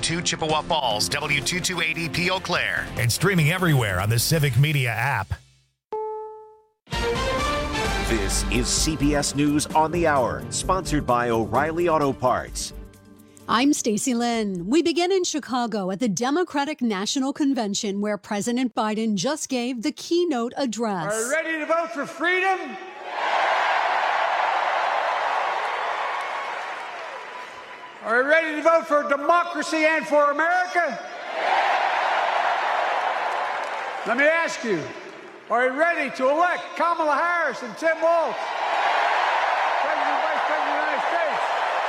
W2 Chippewa Falls, W228EP Eau Claire, and streaming everywhere on the Civic Media app. This is CBS News on the Hour, sponsored by O'Reilly Auto Parts. I'm Stacey Lynn. We begin in Chicago at the Democratic National Convention, where President Biden just gave the keynote address. Are you ready to vote for freedom? Are you ready to vote for democracy and for America? Let me ask you, are you ready to elect Kamala Harris and Tim Walz, President and Vice President of the United States?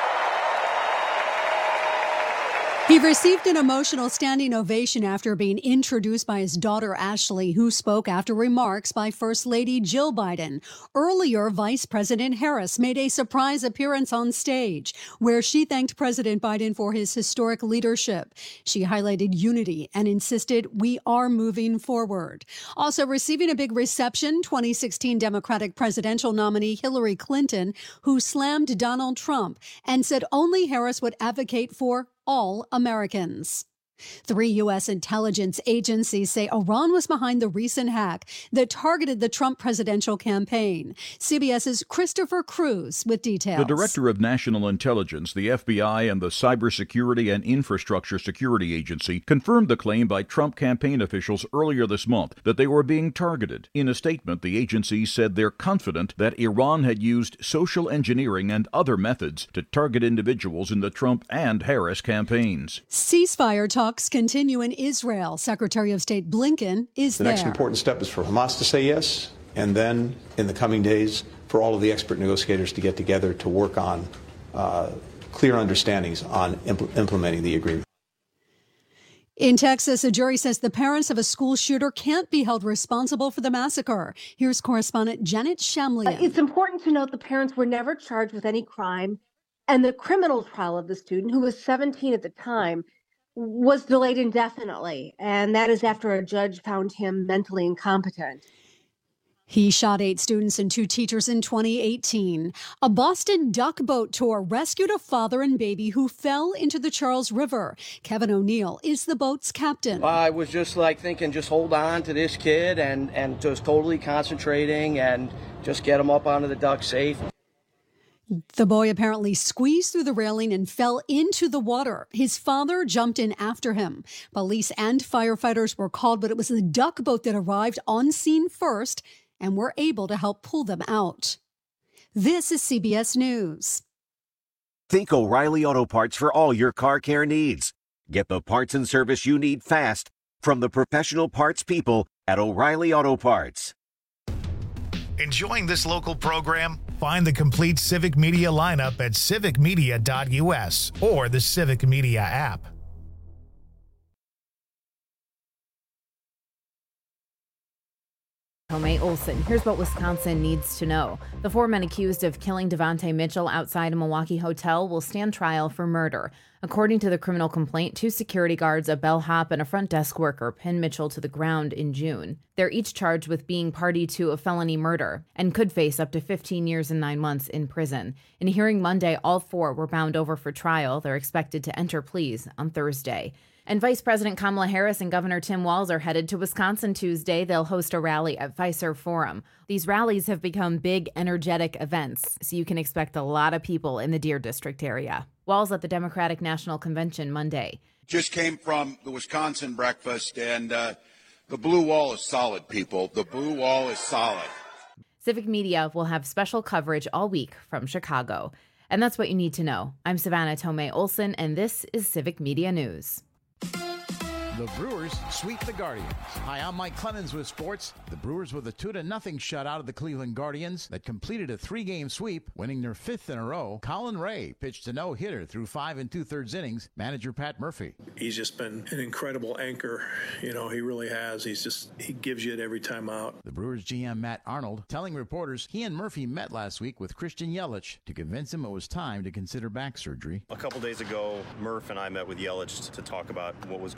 He received an emotional standing ovation after being introduced by his daughter, Ashley, who spoke after remarks by First Lady Jill Biden. Earlier, Vice President Harris made a surprise appearance on stage, where she thanked President Biden for his historic leadership. She highlighted unity and insisted we are moving forward. Also receiving a big reception, 2016 Democratic presidential nominee Hillary Clinton, who slammed Donald Trump and said only Harris would advocate for all Americans. 3 U.S. intelligence agencies say Iran was behind the recent hack that targeted the Trump presidential campaign. CBS's Christopher Cruz with details. The Director of National Intelligence, the FBI, and the Cybersecurity and Infrastructure Security Agency confirmed the claim by Trump campaign officials earlier this month that they were being targeted. In a statement, the agency said they're confident that Iran had used social engineering and other methods to target individuals in the Trump and Harris campaigns. Ceasefire talks continue in Israel. Secretary of State Blinken is there. The next important step is for Hamas to say yes, and then in the coming days for all of the expert negotiators to get together to work on clear understandings on implementing the agreement. In Texas, a jury says the parents of a school shooter can't be held responsible for the massacre. Here's correspondent Janet Shamlian. It's important to note the parents were never charged with any crime, and the criminal trial of the student, who was 17 at the time, was delayed indefinitely, and that is after a judge found him mentally incompetent. He shot 8 students and 2 teachers in 2018. A Boston duck boat tour rescued a father and baby who fell into the Charles River. Kevin O'Neill is the boat's captain. I was just thinking, just hold on to this kid and just totally concentrating and just get him up onto the dock safe. The boy apparently squeezed through the railing and fell into the water. His father jumped in after him. Police and firefighters were called, but it was the duck boat that arrived on scene first and were able to help pull them out. This is CBS News. Think O'Reilly Auto Parts for all your car care needs. Get the parts and service you need fast from the professional parts people at O'Reilly Auto Parts. Enjoying this local program? Find the complete Civic Media lineup at civicmedia.us or the Civic Media app. Tomei Olson. Here's what Wisconsin needs to know. The 4 men accused of killing Devontae Mitchell outside a Milwaukee hotel will stand trial for murder. According to the criminal complaint, 2 security guards, a bellhop, and a front desk worker pinned Mitchell to the ground in June. They're each charged with being party to a felony murder and could face up to 15 years and 9 months in prison. In a hearing Monday, all 4 were bound over for trial. They're expected to enter pleas on Thursday. And Vice President Kamala Harris and Governor Tim Walz are headed to Wisconsin Tuesday. They'll host a rally at Fiserv Forum. These rallies have become big, energetic events, so you can expect a lot of people in the Deer District area. Walz at the Democratic National Convention Monday. Just came from the Wisconsin breakfast, and the blue wall is solid, people. The blue wall is solid. Civic Media will have special coverage all week from Chicago. And that's what you need to know. I'm Savannah Tomei Olson, and this is Civic Media News. The Brewers sweep the Guardians. Hi, I'm Mike Clemens with sports. The Brewers with a 2-0 shutout of the Cleveland Guardians that completed a 3-game sweep, winning their 5th in a row. Colin Ray pitched a no-hitter through 5 2/3 innings. Manager Pat Murphy. He's just been an incredible anchor. You know, he really has. He gives you it every time out. The Brewers GM Matt Arnold telling reporters he and Murphy met last week with Christian Yelich to convince him it was time to consider back surgery. A couple days ago, Murph and I met with Yelich to talk about what was going on with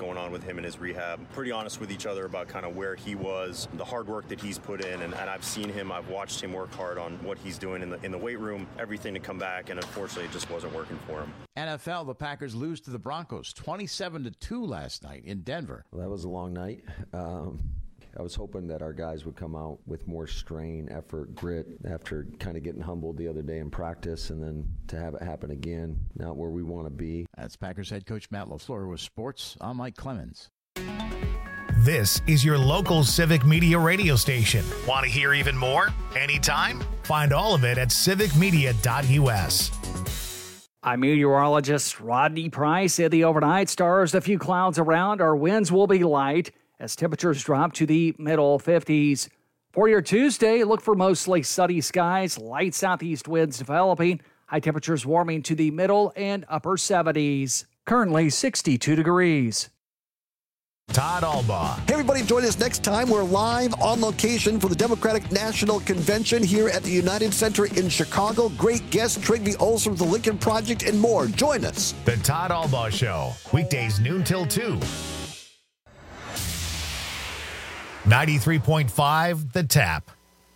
him in his rehab. Pretty honest with each other about kind of where he was, the hard work that he's put in, and I've seen him, I've watched him work hard on what he's doing in the weight room, everything to come back, and unfortunately it just wasn't working for him. NFL, the Packers lose to the Broncos 27-2 last night in Denver. Well, that was a long night. I was hoping that our guys would come out with more strain, effort, grit after kind of getting humbled the other day in practice, and then to have it happen again, not where we want to be. That's Packers head coach Matt LaFleur with sports. I'm Mike Clemens. This is your local Civic Media radio station. Want to hear even more? Anytime? Find all of it at civicmedia.us. I'm meteorologist Rodney Price. In the overnight, stars, a few clouds around. Our winds will be light as temperatures drop to the middle 50s. For your Tuesday, look for mostly sunny skies, light southeast winds developing, high temperatures warming to the middle and upper 70s. Currently 62 degrees. Todd Albaugh. Hey, everybody, join us next time. We're live on location for the Democratic National Convention here at the United Center in Chicago. Great guests, Trygve Olsen of the Lincoln Project, and more. Join us. The Todd Albaugh Show, weekdays noon till 2. 93.5 The Tap.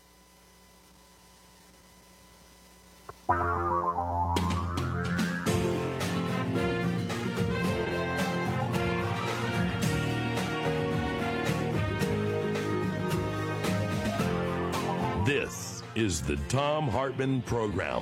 This is the Thom Hartmann Program.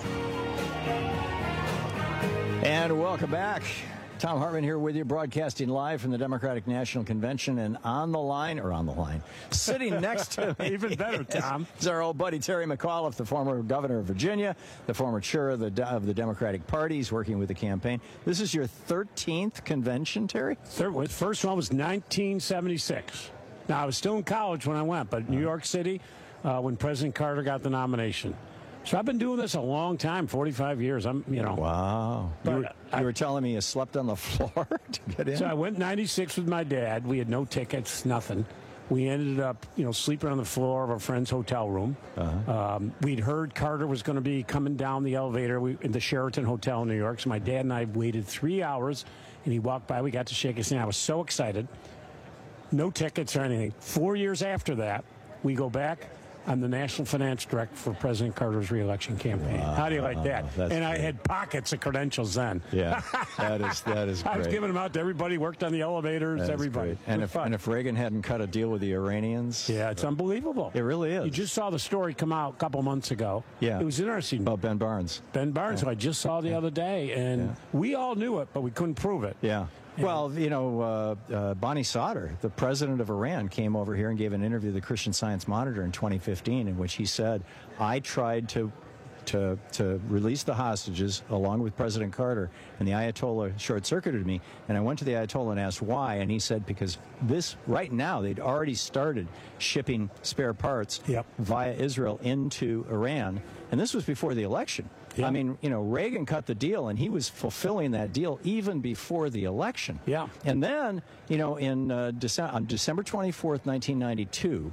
And welcome back. Thom Hartmann here with you, broadcasting live from the Democratic National Convention, and on the line, sitting next to me. Even better, Tom. Is our old buddy Terry McAuliffe, the former governor of Virginia, the former chair of the Democratic Party. He's working with the campaign. This is your 13th convention, Terry? First one was 1976. Now, I was still in college when I went, but New York City, when President Carter got the nomination. So I've been doing this a long time, 45 years. Wow. You were telling me you slept on the floor to get in? So I went 96 with my dad. We had no tickets, nothing. We ended up, sleeping on the floor of a friend's hotel room. We'd heard Carter was going to be coming down the elevator in the Sheraton Hotel in New York. So my dad and I waited 3 hours, and he walked by. We got to shake his hand. I was so excited. No tickets or anything. 4 years after that, we go back. I'm the National Finance Director for President Carter's reelection campaign. Wow. How do you like that? And great. I had pockets of credentials then. Yeah, that is great. I was giving them out to everybody, worked on the elevators, everybody. And if Reagan hadn't cut a deal with the Iranians. Yeah, it's unbelievable. It really is. You just saw the story come out a couple months ago. Yeah. It was interesting. About Ben Barnes. Ben Barnes, who I just saw the other day. And we all knew it, but we couldn't prove it. Yeah. Well, Bonnie Sauter, the president of Iran, came over here and gave an interview to the Christian Science Monitor in 2015 in which he said, I tried to release the hostages along with President Carter, and the Ayatollah short-circuited me, and I went to the Ayatollah and asked why, and he said because right now they'd already started shipping spare parts via Israel into Iran, and this was before the election. I mean, Reagan cut the deal, and he was fulfilling that deal even before the election. Yeah. And then, on December 24th, 1992,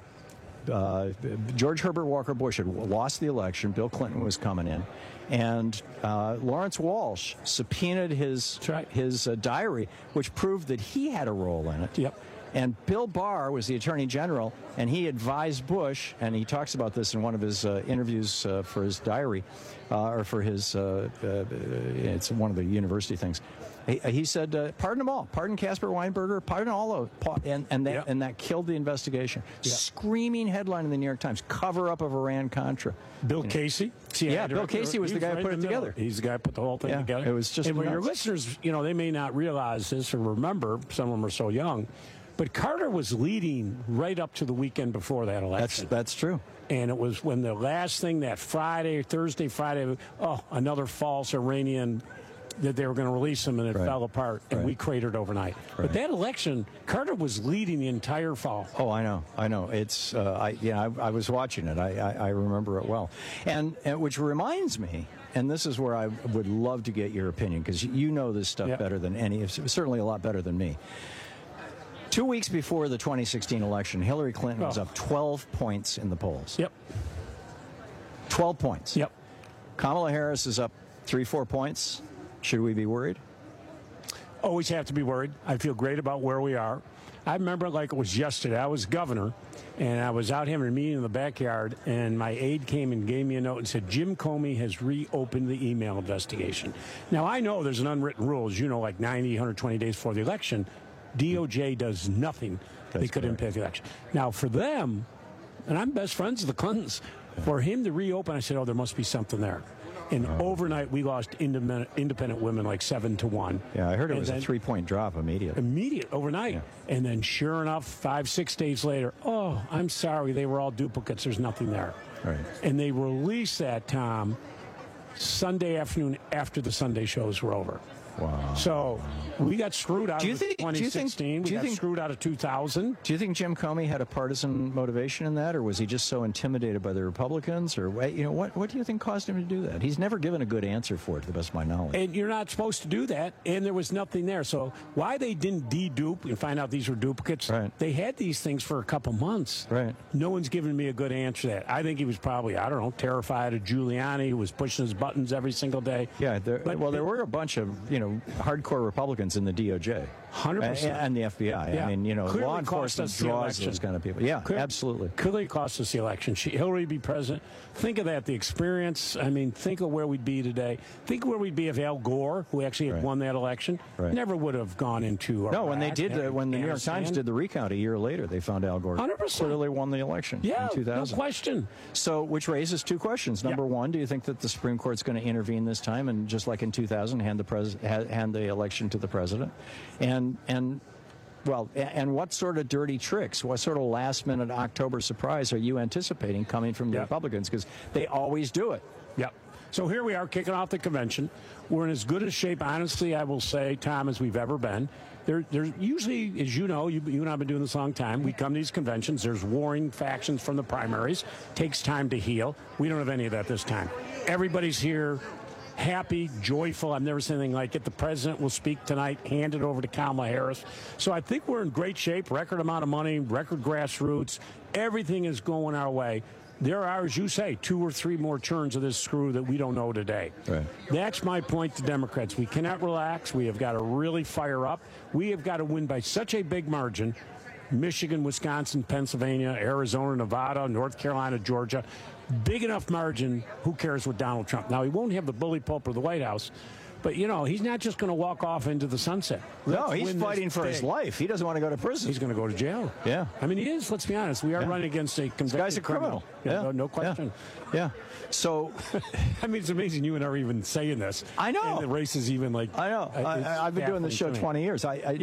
George Herbert Walker Bush had lost the election. Bill Clinton was coming in. And Lawrence Walsh subpoenaed his diary, which proved that he had a role in it. Yep. And Bill Barr was the Attorney General, and he advised Bush, and he talks about this in one of his interviews for his diary, or for his, it's one of the university things. He said, pardon them all. Pardon Caspar Weinberger. Pardon all of and that killed the investigation. Yep. Screaming headline in the New York Times, cover-up of Iran-Contra. Bill Casey? Bill Casey was the guy who put it together. He's the guy who put the whole thing together. It was just and your listeners, they may not realize this or remember, some of them are so young, but Carter was leading right up to the weekend before that election. That's true. And it was when the last thing, that Thursday, Friday, another false Iranian, that they were going to release him, and it fell apart, and we cratered overnight. But that election, Carter was leading the entire fall. Oh, I know. It's I was watching it. I remember it well, and which reminds me, and this is where I would love to get your opinion, because you know this stuff better than any, certainly a lot better than me. 2 weeks before the 2016 election, Hillary Clinton was up 12 points in the polls. Yep. 12 points. Yep. Kamala Harris is up 3-4 points. Should we be worried? always have to be worried. I feel great about where we are. I remember like it was yesterday. I was governor, and I was out having a meeting in the backyard, and my aide came and gave me a note and said, Jim Comey has reopened the email investigation. Now, I know there's an unwritten rule, as you know, like 90, 120 days before the election. DOJ does nothing that could impact the election. Now, for them, and I'm best friends with the Clintons, for him to reopen, I said, oh, there must be something there. And overnight, we lost independent women like 7-1. Yeah, I heard it was a 3-point drop immediate. Overnight. Yeah. And then sure enough, 5-6 days later, oh, I'm sorry, they were all duplicates. There's nothing there. Right. And they released that, Tom, Sunday afternoon after the Sunday shows were over. Wow. So we got screwed out of 2016. We got screwed out of 2000. Do you think Jim Comey had a partisan motivation in that, or was he just so intimidated by the Republicans? Or what do you think caused him to do that? He's never given a good answer for it, to the best of my knowledge. And you're not supposed to do that, and there was nothing there. So why they didn't dedupe and find out these were duplicates, they had these things for a couple months. Right. No one's given me a good answer to that. I think he was probably, I don't know, terrified of Giuliani, who was pushing his buttons every single day. Yeah, there were a bunch of, hardcore Republicans in the DOJ. 100%. And the FBI. Yeah. I mean, Clearly law enforcement draws those kind of people. Yeah, absolutely. Clearly cost us the election. Hillary be president. Think of that, the experience. I mean, think of where we'd be today. Think of where we'd be if Al Gore, who actually had won that election, never would have gone into Iraq. No, when they did, when the New York Times did the recount a year later, they found Al Gore 100%. clearly won the election in 2000. No question. So, which raises two questions. Number one, do you think that the Supreme Court's going to intervene this time and, just like in 2000, hand the election to the president? And what sort of dirty tricks, what sort of last-minute October surprise are you anticipating coming from the Republicans? Because they always do it. Yep. So here we are kicking off the convention. We're in as good a shape, honestly, I will say, Tom, as we've ever been. There's usually, as you know, you and I have been doing this a long time, we come to these conventions, there's warring factions from the primaries. Takes time to heal. We don't have any of that this time. Everybody's here. Happy, joyful. I've never seen anything like it. The president will speak tonight, hand it over to Kamala Harris. So I think we're in great shape. Record amount of money, record grassroots. Everything is going our way. There are, as you say, 2 or 3 more turns of this screw that we don't know today. Right. That's my point to Democrats. We cannot relax. We have got to really fire up. We have got to win by such a big margin. Michigan, Wisconsin, Pennsylvania, Arizona, Nevada, North Carolina, Georgia. Big enough margin, who cares with Donald Trump? Now, he won't have the bully pulp of the White House, but, he's not just going to walk off into the sunset. No, he's fighting for his life. He doesn't want to go to prison. He's going to go to jail. Yeah. I mean, he is. Let's be honest. We are running against a convicted guy's a criminal. Yeah. No question. Yeah. So, I mean, it's amazing you and I are even saying this. I know. And the race is even like... I know. I've been doing this show 20 years.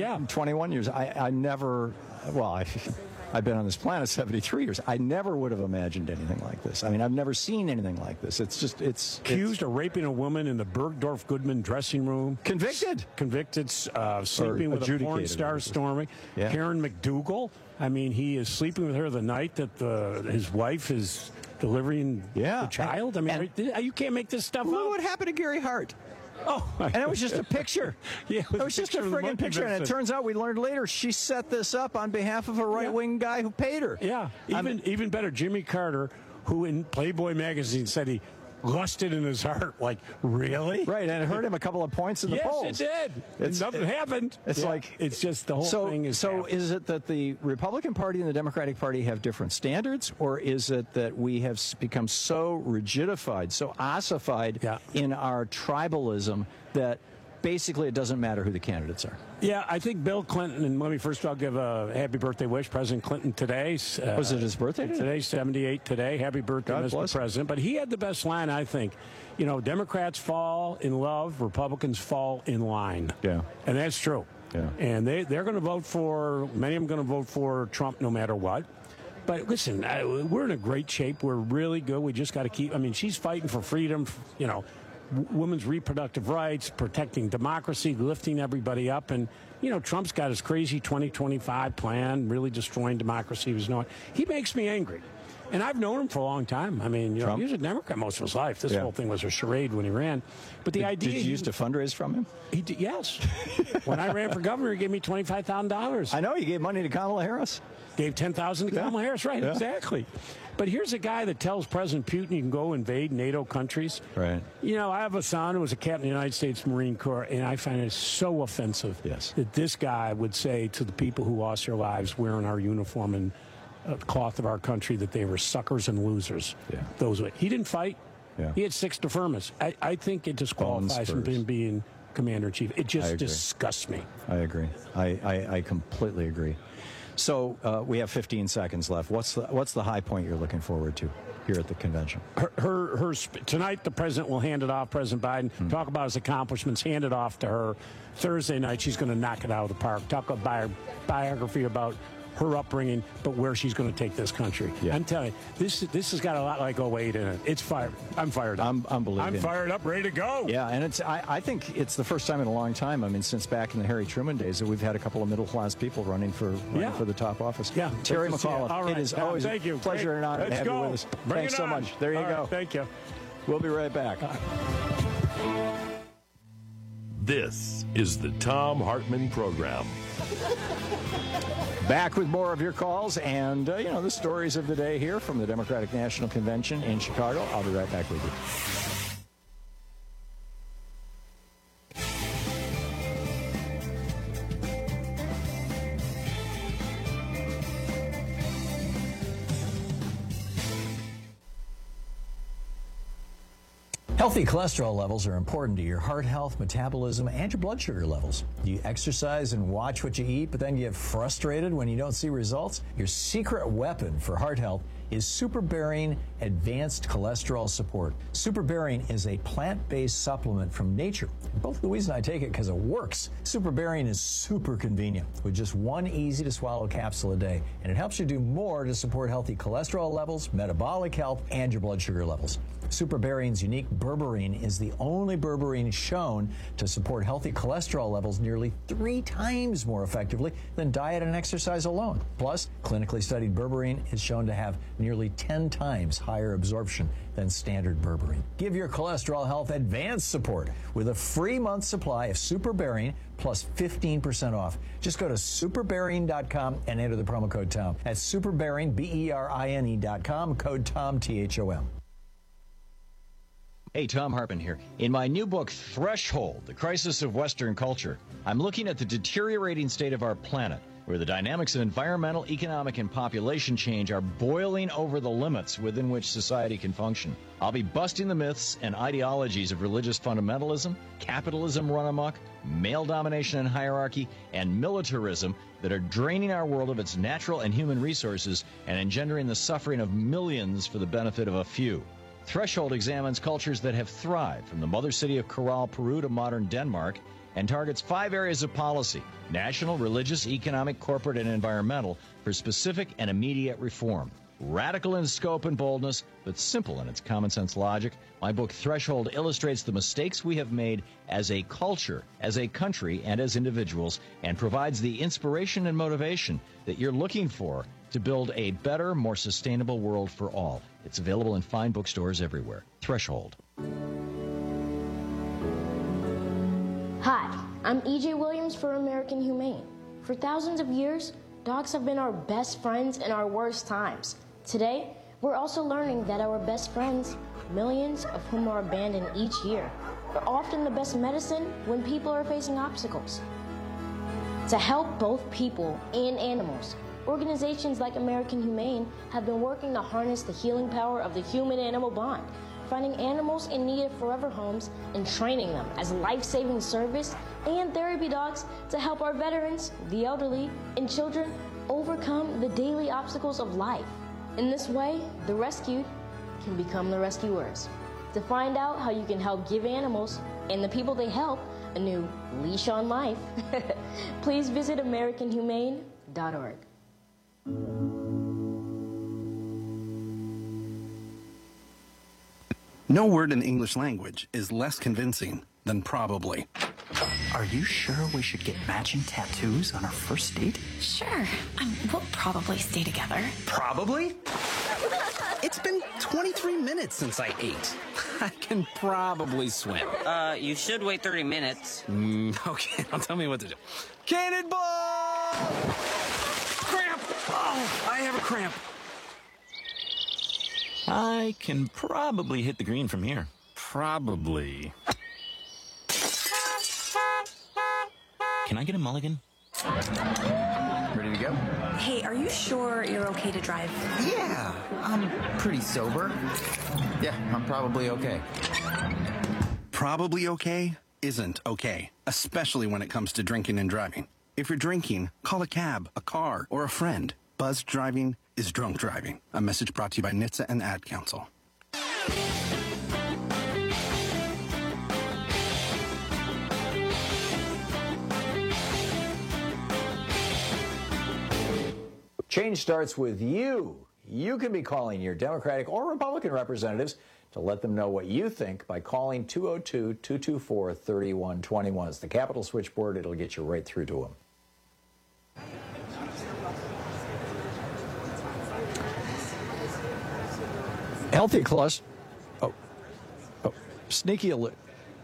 21 years. I never... Well, I've been on this planet 73 years. I never would have imagined anything like this. I mean, I've never seen anything like this. Accused of raping a woman in the Bergdorf Goodman dressing room. Convicted, sleeping with a porn star, Stormy. Yeah. Karen McDougal. I mean, he is sleeping with her the night that his wife is delivering the child. I mean, you can't make this stuff up. Look what happened to Gary Hart. Oh, and it was just a picture. Yeah, it was just a friggin' picture. And it turns out, we learned later, she set this up on behalf of a right-wing guy who paid her. Yeah, even better, Jimmy Carter, who in Playboy magazine said he lusted in his heart. Like, really? Right, and it hurt him a couple of points in the polls. Yes, it did. Nothing happened. It's just the whole thing is. So is it that the Republican Party and the Democratic Party have different standards, or is it that we have become so rigidified, so ossified in our tribalism that basically it doesn't matter who the candidates are? Yeah, I think Bill Clinton, and let me first of all give a happy birthday wish, President Clinton today. Was it his birthday today? Today's 78 today. Happy birthday, Mr. President. But he had the best line, I think. Democrats fall in love, Republicans fall in line. Yeah. And that's true. Yeah. And they're going to vote for, many of them going to vote for Trump no matter what. But listen, we're in a great shape. We're really good. We just got to keep, she's fighting for freedom, women's reproductive rights, protecting democracy, lifting everybody up. And, Trump's got his crazy 2025 plan, really destroying democcy. He makes me angry. And I've known him for a long time. I mean, you know, he was a Democrat most of his life. This whole thing was a charade when he ran. But the idea... Did you used to fundraise from him? He did, yes. When I ran for governor, he gave me $25,000. I know. You gave money to Kamala Harris. Gave $10,000 to Kamala Harris. Right, exactly. But here's a guy that tells President Putin you can go invade NATO countries. Right. You know, I have a son who was a captain of the United States Marine Corps, and I find it so offensive that this guy would say to the people who lost their lives wearing our uniform and cloth of our country that they were suckers and losers. Yeah. He didn't fight. Yeah. He had 6 deferments. I think it disqualifies from being commander-in-chief. It just disgusts me. I agree. I completely agree. So we have 15 seconds left. What's the high point you're looking forward to here at the convention? Tonight, the president will hand it off, President Biden, talk about his accomplishments, hand it off to her. Thursday night, she's going to knock it out of the park, talk about biography about her upbringing, but where she's going to take this country. Yeah. I'm telling you, this has got a lot like 08 in it. It's fired. I'm fired up. I'm fired up, ready to go. Yeah, and I think it's the first time in a long time, I mean, since back in the Harry Truman days, that we've had a couple of middle-class people running for the top office. Yeah. Terry McAuliffe, it is always a pleasure and honor to have you with us. Thanks so much. There you go. Thank you. We'll be right back. This is the Thom Hartmann Program. Back with more of your calls and, the stories of the day here from the Democratic National Convention in Chicago. I'll be right back with you. Healthy cholesterol levels are important to your heart health, metabolism, and your blood sugar levels. You exercise and watch what you eat, but then you get frustrated when you don't see results? Your secret weapon for heart health is SuperBarian Advanced Cholesterol Support. SuperBarian is a plant-based supplement from nature. Both Louise and I take it because it works. SuperBarian is super convenient with just one easy-to-swallow capsule a day, and it helps you do more to support healthy cholesterol levels, metabolic health, and your blood sugar levels. SuperBarian's unique berberine is the only berberine shown to support healthy cholesterol levels nearly 3 times more effectively than diet and exercise alone. Plus, clinically studied berberine is shown to have nearly 10 times higher absorption than standard berberine. Give your cholesterol health advanced support with a free month supply of SuperBarian plus 15% off. Just go to superbarian.com and enter the promo code TOM. That's SuperBarian, BERINE.com, code TOM, THOM. Hey, Thom Hartmann here. In my new book, Threshold, The Crisis of Western Culture, I'm looking at the deteriorating state of our planet, where the dynamics of environmental, economic, and population change are boiling over the limits within which society can function. I'll be busting the myths and ideologies of religious fundamentalism, capitalism run amok, male domination and hierarchy, and militarism that are draining our world of its natural and human resources and engendering the suffering of millions for the benefit of a few. Threshold examines cultures that have thrived, from the mother city of Corral, Peru to modern Denmark, and targets 5 areas of policy: national, religious, economic, corporate, and environmental, for specific and immediate reform. Radical in scope and boldness, but simple in its common sense logic, my book Threshold illustrates the mistakes we have made as a culture, as a country, and as individuals, and provides the inspiration and motivation that you're looking for to build a better, more sustainable world for all. It's available in fine bookstores everywhere. Threshold. Hi, I'm E.J. Williams for American Humane. For thousands of years, dogs have been our best friends in our worst times. Today, we're also learning that our best friends, millions of whom are abandoned each year, are often the best medicine when people are facing obstacles. To help both people and animals, organizations like American Humane have been working to harness the healing power of the human-animal bond, finding animals in need of forever homes and training them as life-saving service and therapy dogs to help our veterans, the elderly, and children overcome the daily obstacles of life. In this way, the rescued can become the rescuers. To find out how you can help give animals and the people they help a new leash on life, please visit AmericanHumane.org. No word in the English language is less convincing than probably. Are you sure we should get matching tattoos on our first date? Sure. We'll probably stay together. Probably? It's been 23 minutes since I ate. I can probably swim. You should wait 30 minutes. Okay, now tell me what to do. Cannonball! Cramp! Oh, I have a cramp. I can probably hit the green from here. Probably. Can I get a mulligan? Ready to go? Hey, are you sure you're okay to drive? Yeah, I'm pretty sober. Yeah, I'm probably okay. Probably okay isn't okay, especially when it comes to drinking and driving. If you're drinking, call a cab, a car, or a friend. Buzzed driving is drunk driving. A message brought to you by NHTSA and the Ad Council. Change starts with you. You can be calling your Democratic or Republican representatives to let them know what you think by calling 202-224-3121. It's the Capitol switchboard. It'll get you right through to them. Healthy cluster. Sneaky alert.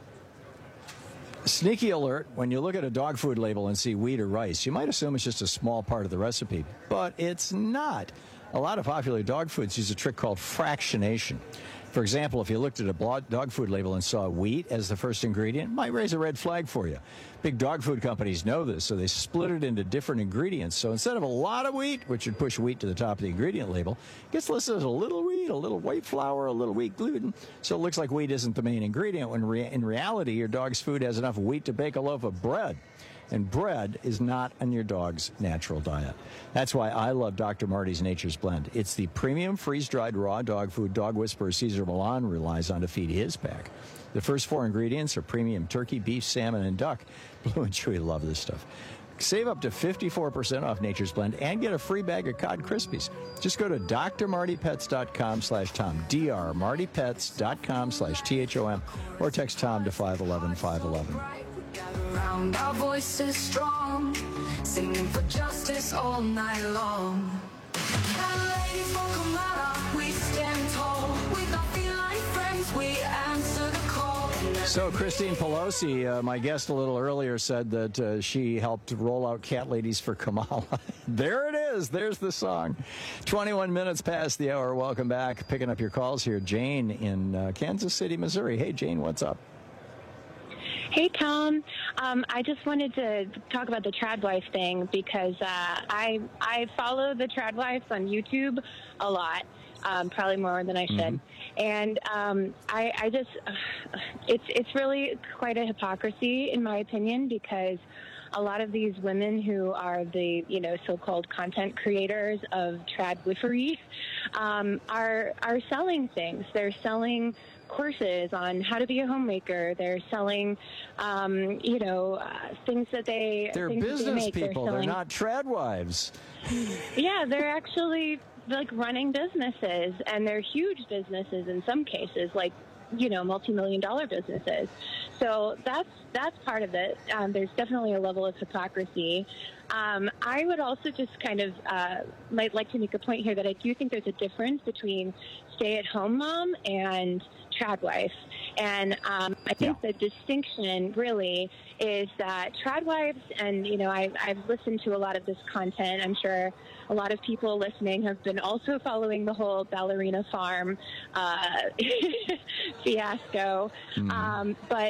Sneaky alert, when you look at a dog food label and see wheat or rice, you might assume it's just a small part of the recipe, but it's not. A lot of popular dog foods use a trick called fractionation. For example, if you looked at a dog food label and saw wheat as the first ingredient, it might raise a red flag for you. Big dog food companies know this, so they split it into different ingredients. So instead of a lot of wheat, which would push wheat to the top of the ingredient label, it gets listed as a little wheat, a little white flour, a little wheat gluten. So it looks like wheat isn't the main ingredient, when in reality, your dog's food has enough wheat to bake a loaf of bread. And bread is not on your dog's natural diet. That's why I love Dr. Marty's Nature's Blend. It's the premium freeze-dried raw dog food Dog Whisperer Cesar Millan relies on to feed his pack. The first 4 ingredients are premium turkey, beef, salmon, and duck. Blue and Chewy love this stuff. Save up to 54% off Nature's Blend and get a free bag of Cod Krispies. Just go to drmartypets.com/Tom, drmartypets.com/THOM, or text Tom to 511-511. Around our voices strong, singing for justice all night long. Ladies, welcome out, we stand tall. With our feline friends, we answer the call. So Christine Pelosi, my guest a little earlier, said that she helped roll out Cat Ladies for Kamala. There it is. There's the song. 21 minutes past the hour. Welcome back. Picking up your calls here. Jane in Kansas City, Missouri. Hey, Jane, what's up? Hey, Tom. I just wanted to talk about the Tradwife thing because I follow the Tradwives on YouTube a lot, probably more than I should. And I just, it's really quite a hypocrisy, in my opinion, because a lot of these women who are the, so-called content creators of Tradwifery are selling things. They're selling courses on how to be a homemaker. They're selling, things that they're business people. They're not Tradwives. Yeah, they're actually like running businesses, and they're huge businesses in some cases, like, multi-million-dollar businesses. So that's part of it. There's definitely a level of hypocrisy. I would also just kind of might like to make a point here that I do think there's a difference between stay-at-home mom and Tradwife. And I think the distinction really is that Tradwives, and, I've listened to a lot of this content. I'm sure a lot of people listening have been also following the whole Ballerina Farm fiasco. What's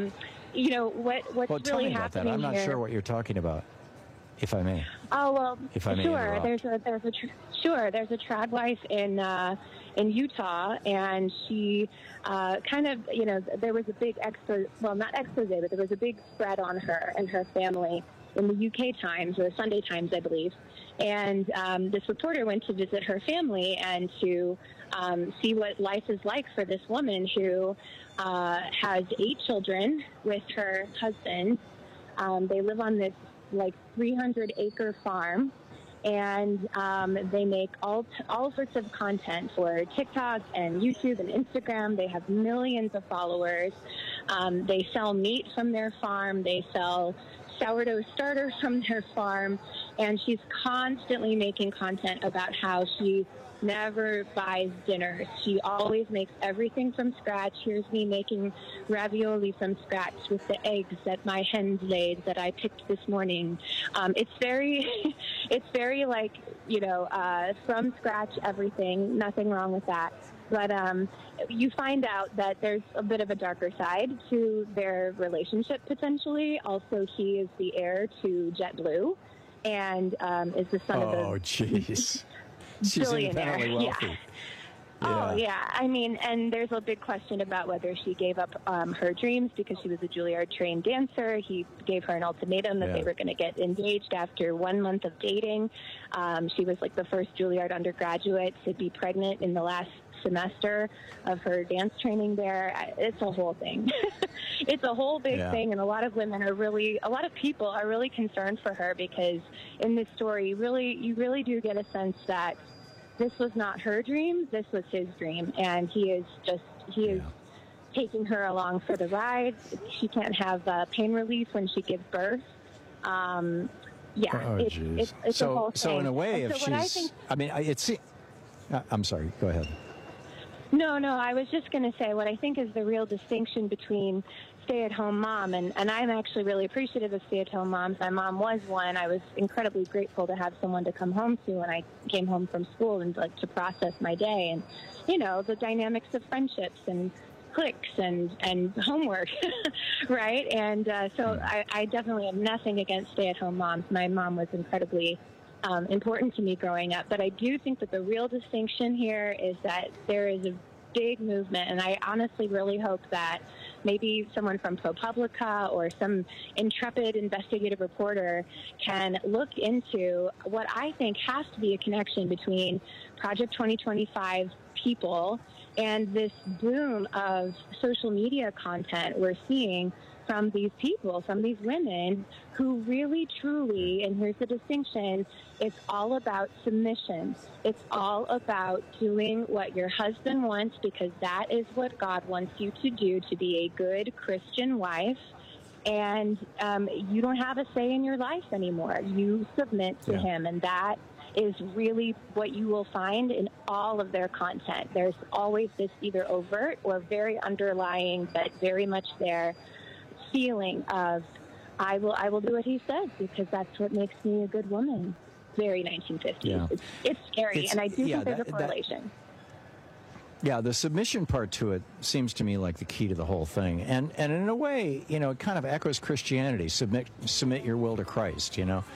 tell really me about that. happening I'm not here, sure what you're talking about, if I may. Oh, well, if I may sure. interrupt. There's a Tradwife in Utah, and she there was a big not expose, but there was a big spread on her and her family in the UK Times, or Sunday Times, I believe. And this reporter went to visit her family and to see what life is like for this woman who has 8 children with her husband. They live on this 300-acre farm, and they make all sorts of content for TikTok and YouTube and Instagram. They have millions of followers. They sell meat from their farm. They sell sourdough starter from their farm, and she's constantly making content about how she never buys dinners. She always makes everything from scratch. Here's me making ravioli from scratch with the eggs that my hens laid that I picked this morning. It's very, it's very like, from scratch everything. Nothing wrong with that. But you find out that there's a bit of a darker side to their relationship potentially. Also, he is the heir to JetBlue and is the son of a... Oh, jeez. She's independently wealthy. Yeah. Oh, yeah. I mean, and there's a big question about whether she gave up her dreams because she was a Juilliard-trained dancer. He gave her an ultimatum that they were going to get engaged after 1 month of dating. She was like the first Juilliard undergraduate to be pregnant in the last semester of her dance training there. It's a whole thing. It's a whole big thing, and a lot of people are really concerned for her because in this story, you really do get a sense that this was not her dream, this was his dream, and he is taking her along for the ride. She can't have pain relief when she gives birth. It's a whole thing. So in a way, and if she's, I'm sorry, go ahead. No, I was just going to say what I think is the real distinction between stay-at-home mom, and I'm actually really appreciative of stay-at-home moms. My mom was one. I was incredibly grateful to have someone to come home to when I came home from school and to process my day, and the dynamics of friendships and cliques and homework, right? And so I definitely have nothing against stay-at-home moms. My mom was incredibly important to me growing up, but I do think that the real distinction here is that there is a big movement, and I honestly really hope that maybe someone from ProPublica or some intrepid investigative reporter can look into what I think has to be a connection between Project 2025 people and this boom of social media content we're seeing from these people, from these women who really, truly, and here's the distinction, it's all about submission. It's all about doing what your husband wants because that is what God wants you to do to be a good Christian wife. And you don't have a say in your life anymore. You submit to him, and that is really what you will find in all of their content. There's always this either overt or very underlying, but very much there feeling of I will do what he says because that's what makes me a good woman. Very 1950s. Yeah. It's scary, and I do think there's a correlation. The submission part to it seems to me like the key to the whole thing, and in a way, it kind of echoes Christianity. Submit your will to Christ.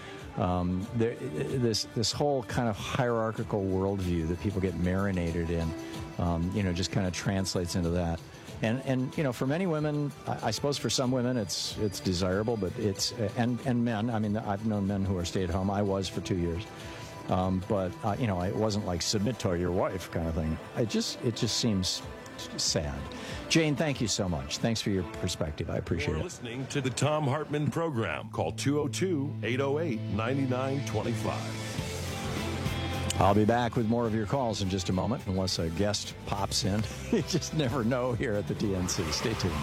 This whole kind of hierarchical worldview that people get marinated in, just kind of translates into that. And for many women, I suppose for some women it's desirable, but and men. I mean, I've known men who are stay-at-home. I was for 2 years, but it wasn't like submit to your wife kind of thing. It just seems sad. Jane, thank you so much. Thanks for your perspective. I appreciate it. You're listening to the Thom Hartmann Program. Call 202-808-9925. I'll be back with more of your calls in just a moment, unless a guest pops in. You just never know here at the TNC. Stay tuned.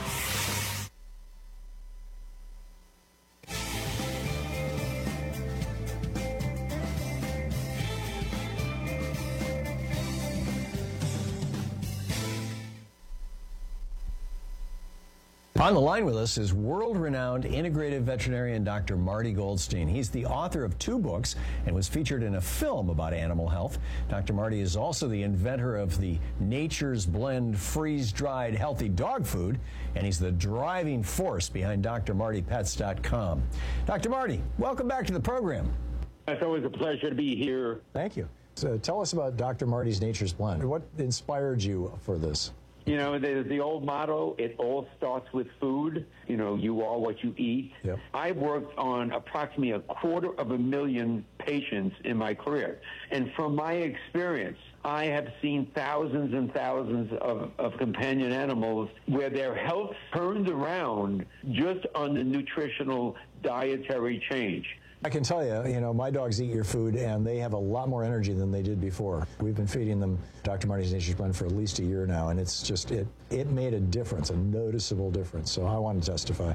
On the line with us is world-renowned integrative veterinarian Dr. Marty Goldstein. He's the author of 2 books and was featured in a film about animal health. Dr. Marty is also the inventor of the Nature's Blend freeze-dried healthy dog food, and he's the driving force behind drmartypets.com. Dr. Marty, welcome back to the program. It's always a pleasure to be here. Thank you. So tell us about Dr. Marty's Nature's Blend. What inspired you for this? There's the old motto, it all starts with food. You are what you eat. Yep. I've worked on approximately 250,000 patients in my career. And from my experience, I have seen thousands and thousands of companion animals where their health turned around just on the nutritional dietary change. I can tell you, my dogs eat your food, and they have a lot more energy than they did before. We've been feeding them Dr. Marty's Nature's Blend for at least a year now, and it's just, it made a difference, a noticeable difference. So I want to testify.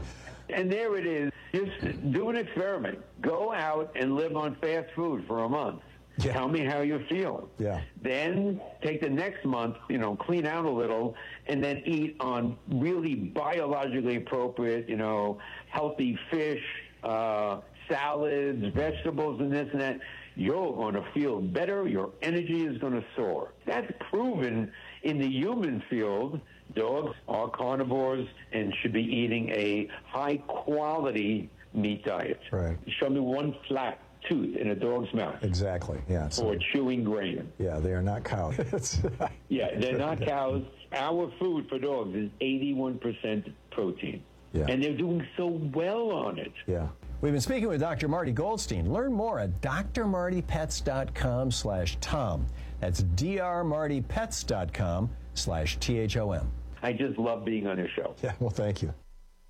And there it is. Just do an experiment. Go out and live on fast food for a month. Yeah. Tell me how you feel. Yeah. Then take the next month, clean out a little, and then eat on really biologically appropriate, healthy fish, salads, vegetables, and this and that. You're going to feel better. Your energy is going to soar. That's proven in the human field. Dogs are carnivores and should be eating a high-quality meat diet. Right. Show me one flat tooth in a dog's mouth. Exactly, yeah. Or chewing grain. Yeah, they are not cows. Yeah, they're not cows. Our food for dogs is 81% protein. Yeah. And they're doing so well on it. Yeah. We've been speaking with Dr. Marty Goldstein. Learn more at drmartypets.com/Tom. That's drmartypets.com/THOM. I just love being on your show. Yeah, well, thank you.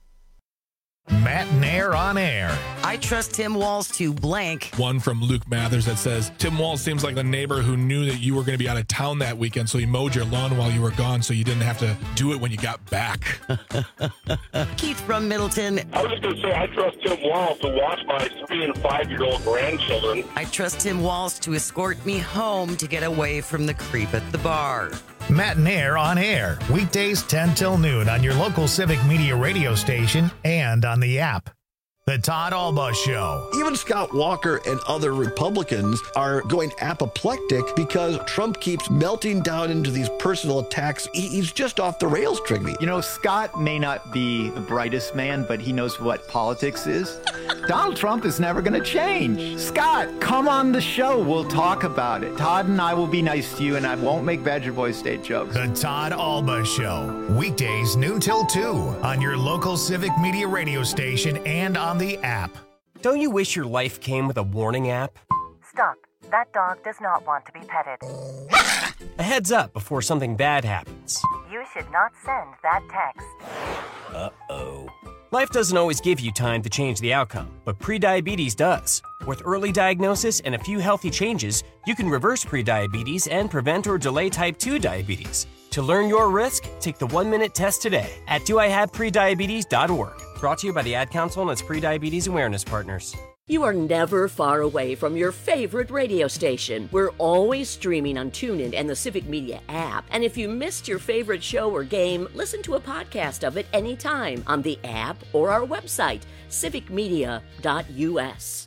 Matt Nair on air. I trust Tim Walz to blank. One from Luke Mathers that says, Tim Walz seems like the neighbor who knew that you were going to be out of town that weekend, so he mowed your lawn while you were gone so you didn't have to do it when you got back. Keith from Middleton. I was just going to say, I trust Tim Walz to watch my 3- and 5-year-old grandchildren. I trust Tim Walz to escort me home to get away from the creep at the bar. Matt Nair on air, weekdays 10 till noon on your local Civic Media radio station and on the app. The Todd Alba Show. Even Scott Walker and other Republicans are going apoplectic because Trump keeps melting down into these personal attacks. He's just off the rails, Trigby. Scott may not be the brightest man, but he knows what politics is. Donald Trump is never going to change. Scott, come on the show. We'll talk about it. Todd and I will be nice to you, and I won't make Badger Boy State jokes. The Todd Alba Show. Weekdays noon till 2 on your local Civic Media radio station and on the app. Don't you wish your life came with a warning app? Stop. That dog does not want to be petted. A heads up before something bad happens. You should not send that text. Uh-oh. Life doesn't always give you time to change the outcome, but prediabetes does. With early diagnosis and a few healthy changes, you can reverse prediabetes and prevent or delay type 2 diabetes. To learn your risk, take the 1-minute test today at doihaveprediabetes.org. Brought to you by the Ad Council and its prediabetes awareness partners. You are never far away from your favorite radio station. We're always streaming on TuneIn and the Civic Media app. And if you missed your favorite show or game, listen to a podcast of it anytime on the app or our website, civicmedia.us.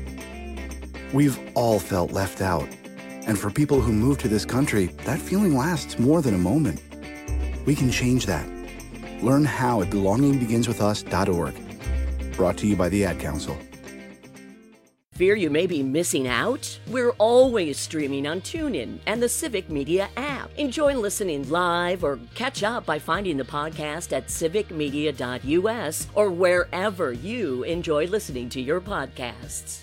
We've all felt left out. And for people who move to this country, that feeling lasts more than a moment. We can change that. Learn how at belongingbeginswithus.org. Brought to you by the Ad Council. Fear you may be missing out? We're always streaming on TuneIn and the Civic Media app. Enjoy listening live or catch up by finding the podcast at civicmedia.us or wherever you enjoy listening to your podcasts.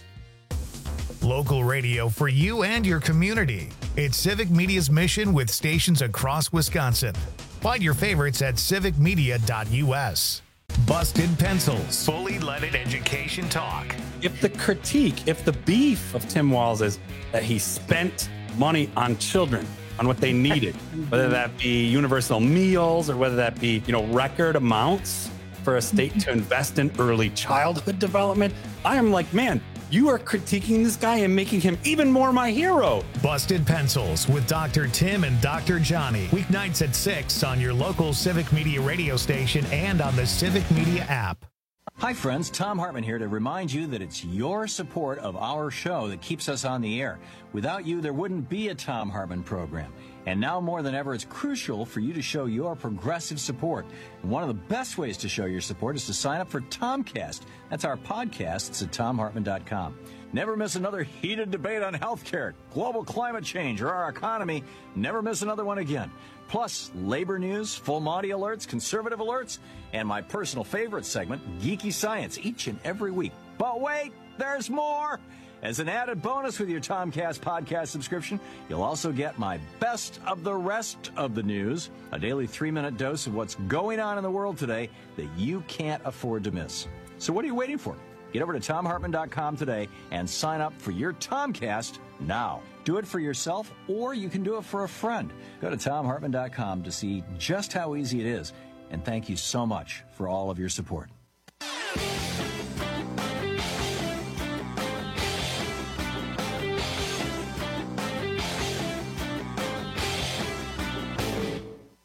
Local radio for you and your community. It's Civic Media's mission with stations across Wisconsin. Find your favorites at civicmedia.us. Busted Pencils. Fully leaded education talk. If the beef of Tim Walz is that he spent money on children, on what they needed, whether that be universal meals or whether that be, record amounts for a state to invest in early childhood development, I am like, man, you are critiquing this guy and making him even more my hero. Busted Pencils with Dr. Tim and Dr. Johnny. Weeknights at 6 on your local Civic Media radio station and on the Civic Media app. Hi, friends. Tom Hartman here to remind you that it's your support of our show that keeps us on the air. Without you, there wouldn't be a Tom Hartman program. And now more than ever, it's crucial for you to show your progressive support. And one of the best ways to show your support is to sign up for Tomcast. That's our podcast. It's at TomHartman.com. Never miss another heated debate on healthcare, global climate change, or our economy. Never miss another one again. Plus, labor news, full Monty alerts, conservative alerts, and my personal favorite segment, Geeky Science, each and every week. But wait, there's more! As an added bonus with your Tomcast podcast subscription, you'll also get my best of the rest of the news, a daily 3-minute dose of what's going on in the world today that you can't afford to miss. So what are you waiting for? Get over to TomHartman.com today and sign up for your Tomcast now. Do it for yourself, or you can do it for a friend. Go to TomHartman.com to see just how easy it is. And thank you so much for all of your support.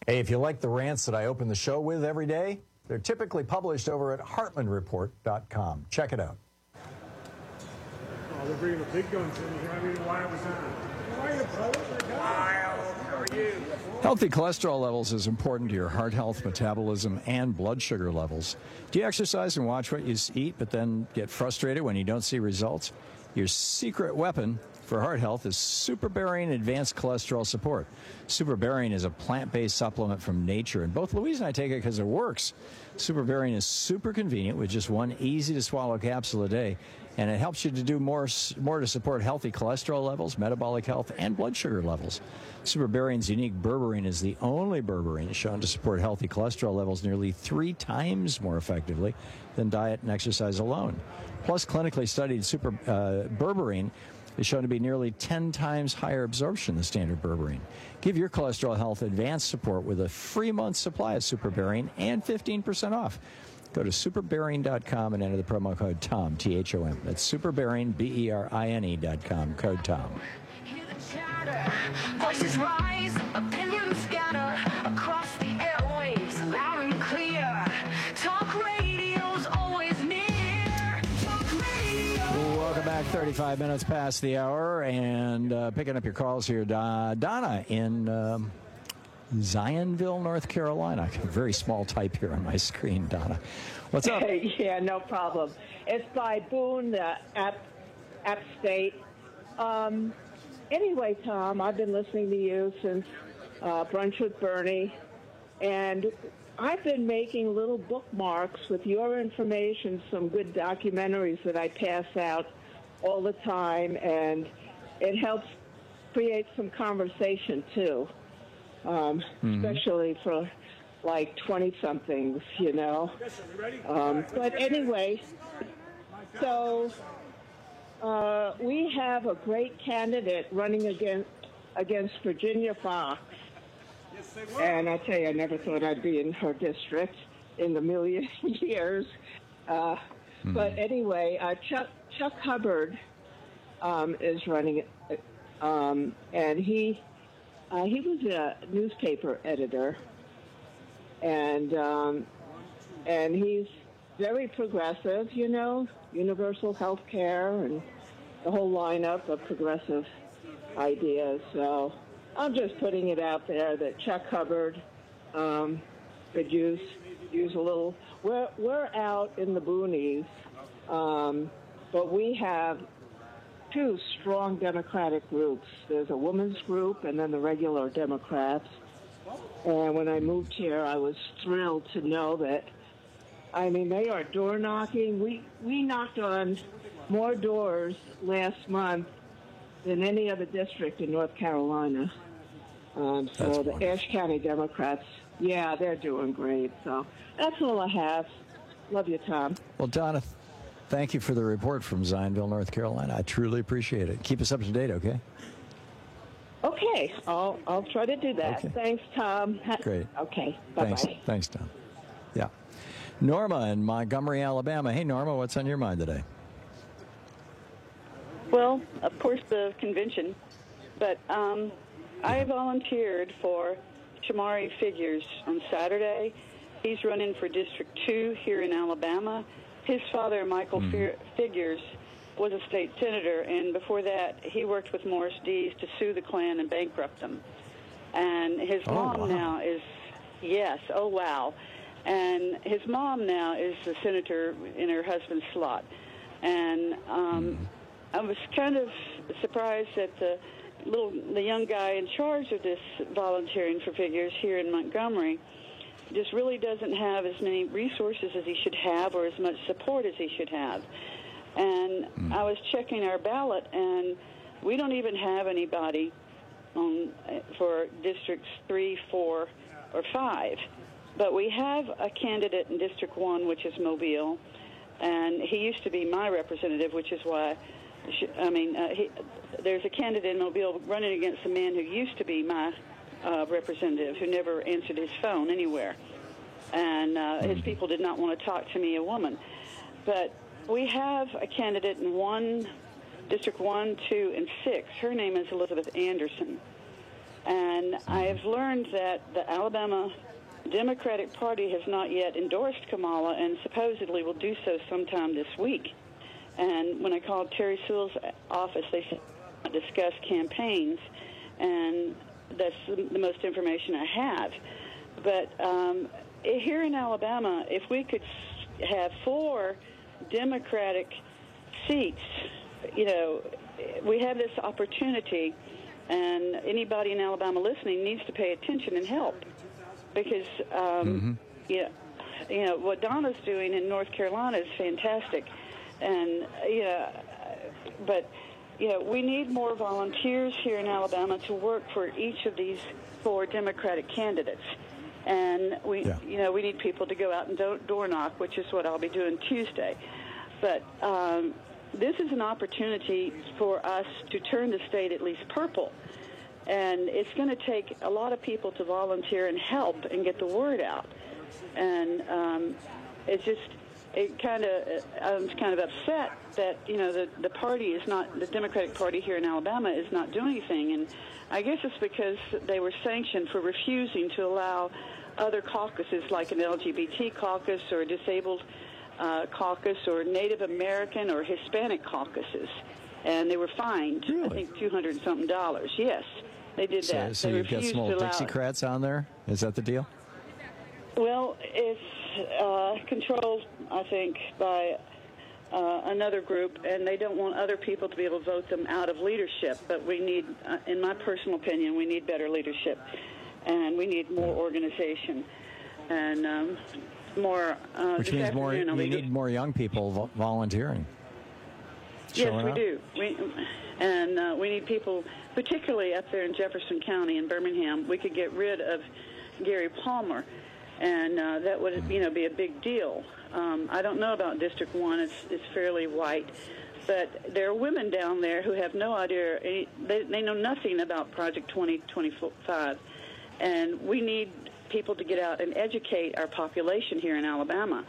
Hey, if you like the rants that I open the show with every day, they're typically published over at heartlandreport.com. Check it out. Oh, they're bringing the big guns in here. I mean, why was that? How are you, brother? How are you? Healthy cholesterol levels is important to your heart health, metabolism, and blood sugar levels. Do you exercise and watch what you eat, but then get frustrated when you don't see results? Your secret weapon for heart health is SuperBarian Advanced Cholesterol Support. SuperBarian is a plant-based supplement from nature, and both Louise and I take it because it works. SuperBarian is super convenient with just one easy-to-swallow capsule a day, and it helps you to do more to support healthy cholesterol levels, metabolic health, and blood sugar levels. SuperBarian's unique berberine is the only berberine shown to support healthy cholesterol levels nearly 3 times more effectively than diet and exercise alone. Plus, clinically studied berberine is shown to be nearly 10 times higher absorption than standard berberine. Give your cholesterol health advanced support with a free month supply of SuperBarian and 15% off. Go to superbarian.com and enter the promo code TOM, T-H-O-M. That's SuperBarian, B-E-R-I-N-E.com, code TOM. Voices rise, opinions scatter across the airwaves, loud and clear. Talk radio's always near. Talk radio. Welcome back. 35 minutes past the hour, and picking up your calls here, Donna in Zionville, North Carolina. A very small type here on my screen, Donna. What's up? Yeah, no problem. It's by Boone, App State. Anyway, Tom, I've been listening to you since Brunch with Bernie, and I've been making little bookmarks with your information, some good documentaries that I pass out all the time, and it helps create some conversation, too, especially for, like, 20-somethings, you know. But anyway, so we have a great candidate running against Virginia Fox. And I tell you, I never thought I'd be in her district in the million years. But anyway, Chuck Hubbard is running it, and he was a newspaper editor, and he's very progressive, you know, universal health care and the whole lineup of progressive ideas. So I'm just putting it out there that Chuck Hubbard could use a little. We're out in the boonies, but we have 2 strong Democratic groups. There's a women's group and then the regular Democrats. And when I moved here, I was thrilled to know that, I mean, they are door knocking. We knocked on more doors last month than any other district in North Carolina. So the Ashe County Democrats, yeah, they're doing great. So that's all I have. Love you, Tom. Well, Donna, thank you for the report from Zionville, North Carolina. I truly appreciate it. Keep us up to date, okay? Okay, I'll try to do that. Okay. Thanks, Tom. Great. Okay, bye-bye. Thanks, Tom. Yeah. Norma in Montgomery, Alabama. Hey, Norma, what's on your mind today? Well, of course, the convention, but I volunteered for Shamari Figures on Saturday. He's running for District 2 here in Alabama. His father, Michael Figures, was a state senator, and before that, he worked with Morris Dees to sue the Klan and bankrupt them. And his mom now is, and his mom now is the senator in her husband's slot. And I was kind of surprised that the young guy in charge of this volunteering for Figures here in Montgomery just really doesn't have as many resources as he should have or as much support as he should have. And I was checking our ballot, and we don't even have anybody for Districts 3, 4, or 5. But we have a candidate in District 1, which is Mobile, and he used to be my representative, which is why, there's a candidate in Mobile running against a man who used to be my representative, who never answered his phone anywhere. And his people did not want to talk to me, a woman. But we have a candidate in District 1, 2, and 6. Her name is Elizabeth Anderson. And I have learned that the Alabama Democratic Party has not yet endorsed Kamala and supposedly will do so sometime this week. And when I called Terry Sewell's office, they said discuss campaigns, and that's the most information I have. But here in Alabama, if we could have 4 Democratic seats, you know, we have this opportunity, and anybody in Alabama listening needs to pay attention and help, because you know what Donna's doing in North Carolina is fantastic, and but we need more volunteers here in Alabama to work for each of these 4 Democratic candidates, and we need people to go out and door knock, which is what I'll be doing Tuesday, but. This is an opportunity for us to turn the state at least purple. And it's going to take a lot of people to volunteer and help and get the word out. And I'm kind of upset that, the party is not, the Democratic Party here in Alabama is not doing anything. And I guess it's because they were sanctioned for refusing to allow other caucuses like an LGBT caucus or a disabled caucus or Native American or Hispanic caucuses, and they were fined, I think, $200-something. Yes, they did that. So you've got some old Dixiecrats on there? Is that the deal? Well, it's controlled, I think, by another group, and they don't want other people to be able to vote them out of leadership. But we need, in my personal opinion, we need better leadership, and we need more organization, and more. Which means more. You need more young people volunteering. Yes, we do. We need people, particularly up there in Jefferson County in Birmingham. We could get rid of Gary Palmer, and that would be a big deal. I don't know about District 1. It's fairly white, but there are women down there who have no idea. They know nothing about Project 2025, and we need people to get out and educate our population here in Alabama.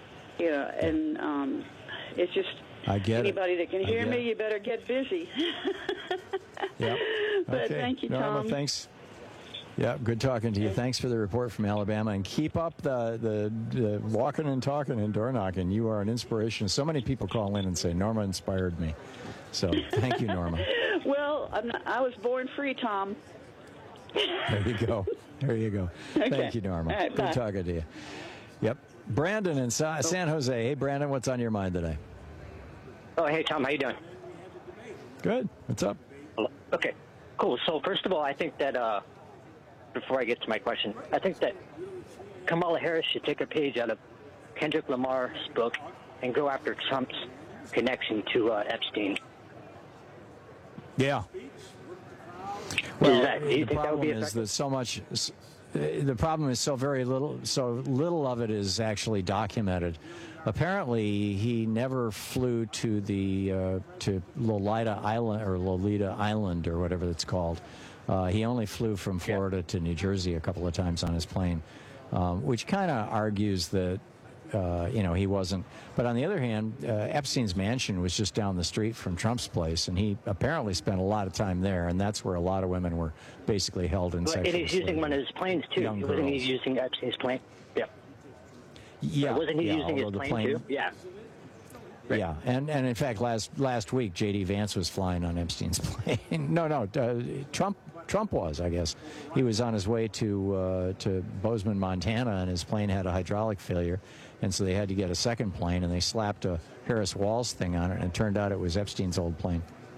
And it's just anybody that can hear me, you better get busy. Yeah. But thank you, Tom. Norma, thanks. Yeah, good talking to you. Thanks for the report from Alabama, and keep up the walking and talking and door knocking. You are an inspiration. So many people call in and say, Norma inspired me. So thank you, Norma. Well, I was born free, Tom. There you go. Okay. Thank you, Norma. Right, good bye. talking to you. Yep. Brandon in San Jose. Hey, Brandon, what's on your mind today? Oh, hey, Tom. How you doing? Good. What's up? Okay, cool. So first of all, I think that before I get to my question, I think that Kamala Harris should take a page out of Kendrick Lamar's book and go after Trump's connection to Epstein. Yeah. Well, the problem is that so much. The problem is so little of it is actually documented. Apparently, he never flew to the to Lolita Island or whatever it's called. He only flew from Florida to New Jersey a couple of times on his plane, which kind of argues that he wasn't. But on the other hand, Epstein's mansion was just down the street from Trump's place, and he apparently spent a lot of time there, and that's where a lot of women were basically held in sexual slavery. And he's using one of his planes, too. Wasn't he using Epstein's plane? Yeah. Yeah. Wasn't he using his plane, too? Yeah. Right. Yeah, and in fact, last week, J.D. Vance was flying on Epstein's plane. No, Trump was, I guess. He was on his way to Bozeman, Montana, and his plane had a hydraulic failure, and so they had to get a second plane, and they slapped a Harris Walls thing on it, and it turned out it was Epstein's old plane.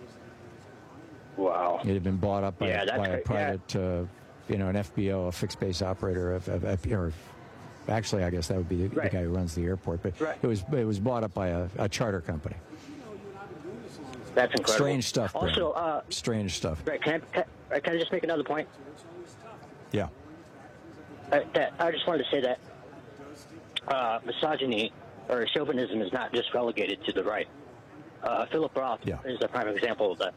Wow. It had been bought up by a private, an FBO, a fixed base operator or actually, I guess that would be the guy who runs the airport, but it was bought up by a charter company. That's incredible. Strange stuff, Brandon. Also, strange stuff. Right, can I just make another point? Yeah. I just wanted to say that misogyny or chauvinism is not just relegated to the right. Philip Roth is a prime example of that.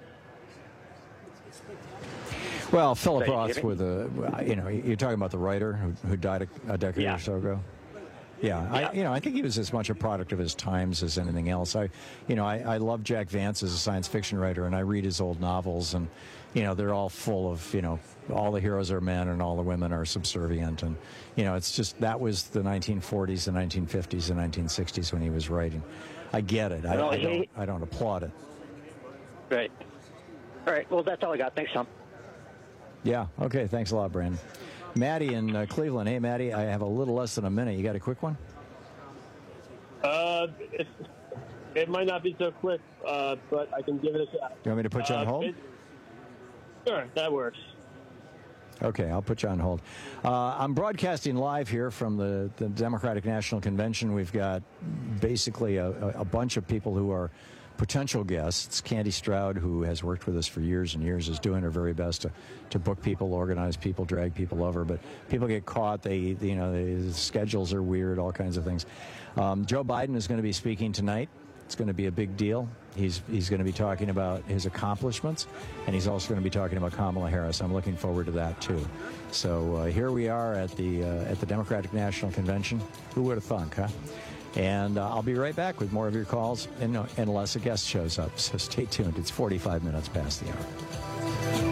Well, Philip Roth, you're talking about the writer who died a decade or so ago. Yeah, I think he was as much a product of his times as anything else. I love Jack Vance as a science fiction writer, and I read his old novels, and they're all full of all the heroes are men and all the women are subservient, and it's just that was the 1940s, the 1950s, the 1960s when he was writing. I get it. I don't applaud it. Right. All right. Well, that's all I got. Thanks, Tom. Yeah. Okay. Thanks a lot, Brandon. Maddie in Cleveland. Hey, Maddie, I have a little less than a minute. You got a quick one? It might not be so quick, but I can give it a shot. You want me to put you on hold? Sure, that works. Okay, I'll put you on hold. I'm broadcasting live here from the Democratic National Convention. We've got basically a bunch of people who are potential guests. Candy Stroud, who has worked with us for years and years, is doing her very best to book people, organize people, drag people over. But people get caught. The schedules are weird, all kinds of things. Joe Biden is going to be speaking tonight. It's going to be a big deal. He's going to be talking about his accomplishments, and he's also going to be talking about Kamala Harris. I'm looking forward to that too. So here we are at the Democratic National Convention. Who would have thunk, huh? And I'll be right back with more of your calls, unless a guest shows up. So stay tuned. It's 45 minutes past the hour.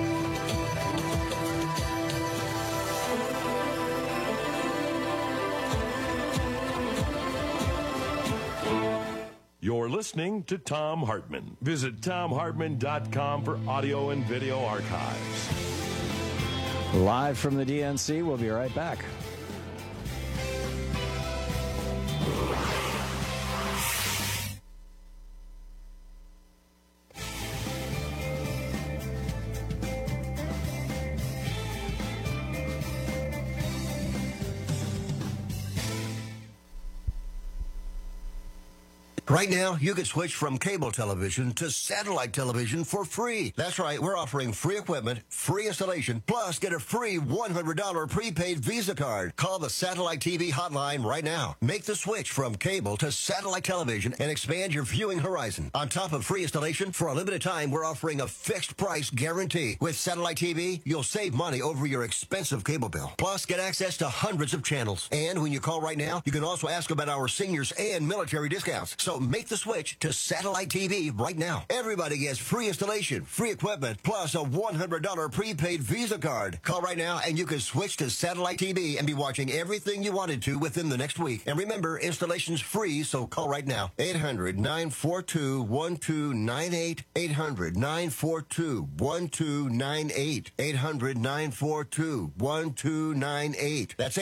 You're listening to Thom Hartmann. Visit ThomHartmann.com for audio and video archives. Live from the DNC, we'll be right back. Right now, you can switch from cable television to satellite television for free. That's right, we're offering free equipment, free installation, plus get a free $100 prepaid Visa card. Call the Satellite TV hotline right now. Make the switch from cable to satellite television and expand your viewing horizon. On top of free installation, for a limited time, we're offering a fixed price guarantee. With Satellite TV, you'll save money over your expensive cable bill. Plus, get access to hundreds of channels. And when you call right now, you can also ask about our seniors and military discounts. So make the switch to Satellite TV right now. Everybody gets free installation, free equipment, plus a $100 prepaid Visa card. Call right now and you can switch to Satellite TV and be watching everything you wanted to within the next week. And remember, installation's free, so call right now. 800-942-1298. 800-942-1298. 800-942-1298. That's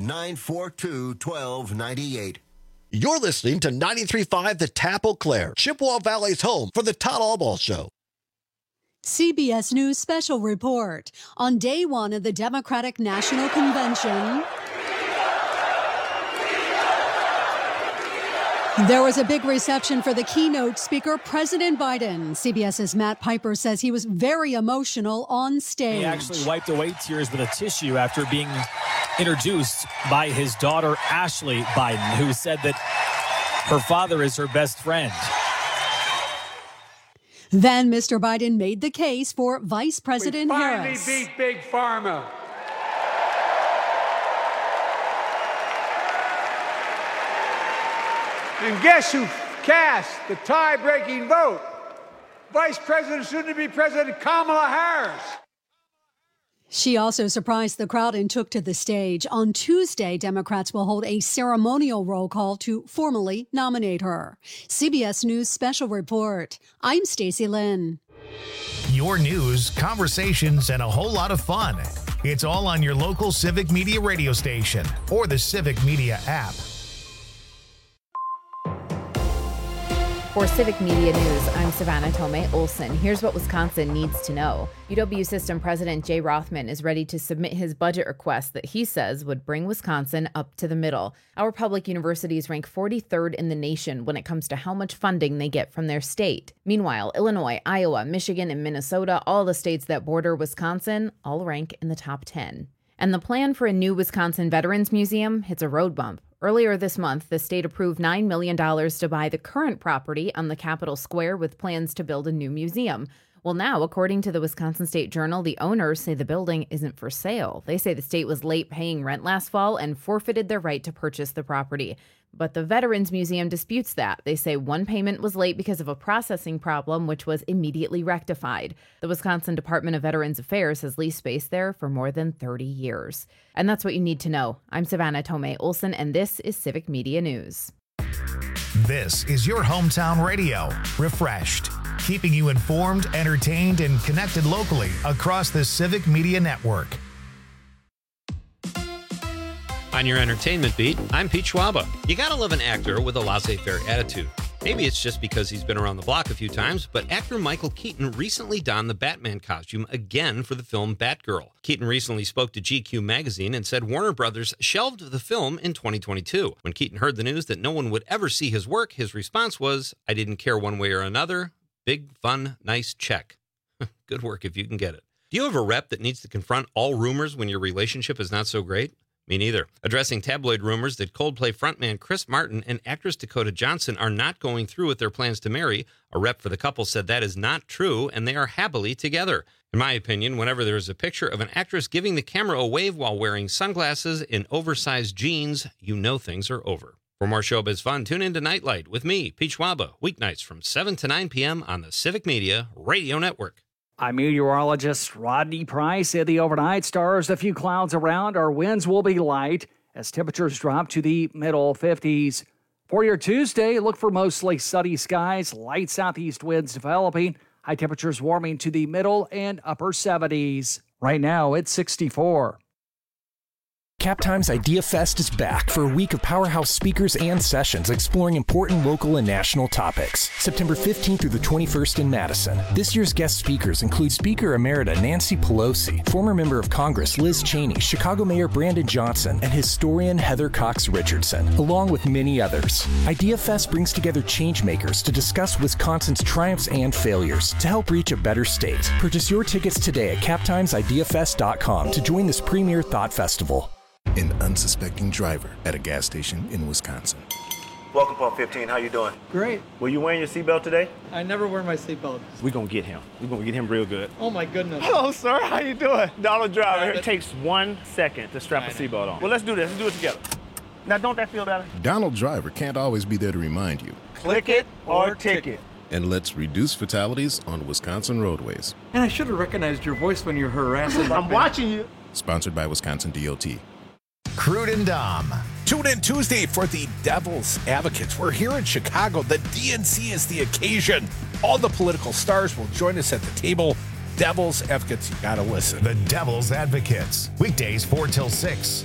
800-942-1298. You're listening to 93.5 The Tap Eau Claire, Chippewa Valley's home for the Todd Albaugh Show. CBS News Special Report. On day one of the Democratic National Convention, there was a big reception for the keynote speaker, President Biden. CBS's Matt Piper says he was very emotional on stage. He actually wiped away tears with a tissue after being introduced by his daughter, Ashley Biden, who said that her father is her best friend. Then Mr. Biden made the case for Vice President Harris. We finally beat Big Pharma. And guess who cast the tie-breaking vote? Vice President, soon-to-be President Kamala Harris. She also surprised the crowd and took to the stage. On Tuesday, Democrats will hold a ceremonial roll call to formally nominate her. CBS News Special Report. I'm Stacey Lynn. Your news, conversations, and a whole lot of fun. It's all on your local Civic Media radio station or the Civic Media app. For Civic Media News, I'm Savannah Tomei Olson. Here's what Wisconsin needs to know. UW System President Jay Rothman is ready to submit his budget request that he says would bring Wisconsin up to the middle. Our public universities rank 43rd in the nation when it comes to how much funding they get from their state. Meanwhile, Illinois, Iowa, Michigan, and Minnesota, all the states that border Wisconsin, all rank in the top 10. And the plan for a new Wisconsin Veterans Museum hits a road bump. Earlier this month, the state approved $9 million to buy the current property on the Capitol Square with plans to build a new museum. Well, now, according to the Wisconsin State Journal, the owners say the building isn't for sale. They say the state was late paying rent last fall and forfeited their right to purchase the property. But the Veterans Museum disputes that. They say one payment was late because of a processing problem, which was immediately rectified. The Wisconsin Department of Veterans Affairs has leased space there for more than 30 years. And that's what you need to know. I'm Savannah Tomei Olson, and this is Civic Media News. This is your hometown radio, Refreshed, keeping you informed, entertained, and connected locally across the Civic Media Network. On your entertainment beat, I'm Pete Schwaba. You gotta love an actor with a laissez-faire attitude. Maybe it's just because he's been around the block a few times, but actor Michael Keaton recently donned the Batman costume again for the film Batgirl. Keaton recently spoke to GQ magazine and said Warner Brothers shelved the film in 2022. When Keaton heard the news that no one would ever see his work, his response was, "I didn't care one way or another. Big, fun, nice check." Good work if you can get it. Do you have a rep that needs to confront all rumors when your relationship is not so great? Me neither. Addressing tabloid rumors that Coldplay frontman Chris Martin and actress Dakota Johnson are not going through with their plans to marry, a rep for the couple said that is not true and they are happily together. In my opinion, whenever there is a picture of an actress giving the camera a wave while wearing sunglasses and oversized jeans, you know things are over. For more showbiz fun, tune in to Nightlight with me, Pete Schwaba, weeknights from 7 to 9 p.m. on the Civic Media Radio Network. I'm meteorologist Rodney Price. In the overnight, stars, a few clouds around. Our winds will be light as temperatures drop to the middle 50s. For your Tuesday, look for mostly sunny skies, light southeast winds developing, high temperatures warming to the middle and upper 70s. Right now, it's 64. CapTime's Idea Fest is back for a week of powerhouse speakers and sessions exploring important local and national topics. September 15th through the 21st in Madison. This year's guest speakers include Speaker Emerita Nancy Pelosi, former member of Congress Liz Cheney, Chicago Mayor Brandon Johnson, and historian Heather Cox Richardson, along with many others. Idea Fest brings together changemakers to discuss Wisconsin's triumphs and failures to help reach a better state. Purchase your tickets today at CapTimesIdeaFest.com to join this premier thought festival. An unsuspecting driver at a gas station in Wisconsin. Welcome, Pump 15. How you doing? Great. Were you wearing your seatbelt today? I never wear my seatbelt. We're going to get him. We're going to get him real good. Oh, my goodness. Hello, sir. How you doing? Donald Driver. It takes 1 second to strap a seatbelt on. Well, let's do this. Let's do it together. Now, don't that feel better? Donald Driver can't always be there to remind you. Click it or ticket. And let's reduce fatalities on Wisconsin roadways. And I should have recognized your voice when you're harassing. I'm watching you. Sponsored by Wisconsin DOT. Crude and Dom. Tune in Tuesday for the Devil's Advocates. We're here in Chicago. The DNC is the occasion. All the political stars will join us at the table. Devil's Advocates, you gotta listen. The Devil's Advocates. Weekdays 4 till 6.